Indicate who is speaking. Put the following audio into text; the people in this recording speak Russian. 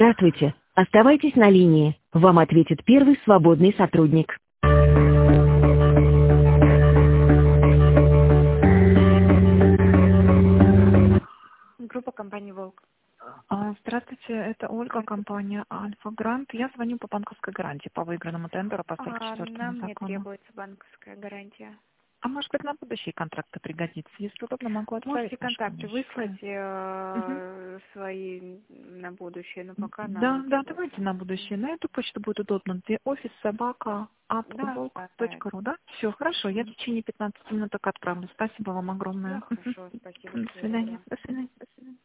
Speaker 1: Здравствуйте. Оставайтесь на линии. Вам ответит первый свободный сотрудник.
Speaker 2: Группа компании «Волк».
Speaker 3: Здравствуйте, это Ольга, компания Альфа Грант. Я звоню по банковской гарантии по выигранному тендеру по 44-му
Speaker 2: Нам не
Speaker 3: закону.
Speaker 2: требуется банковская гарантия.
Speaker 3: А может быть, на будущие контракты пригодится? Если удобно, могу отправить.
Speaker 2: Можете контакты выслать свои на будущее, но пока нам...
Speaker 3: Да, давайте на будущее. На эту почту будет удобно. Где офис собака @volk.ru, да? Все, хорошо. Я в течение 15 минут отправлю. Спасибо вам огромное.
Speaker 2: Да, хорошо, спасибо.
Speaker 3: До свидания. До свидания.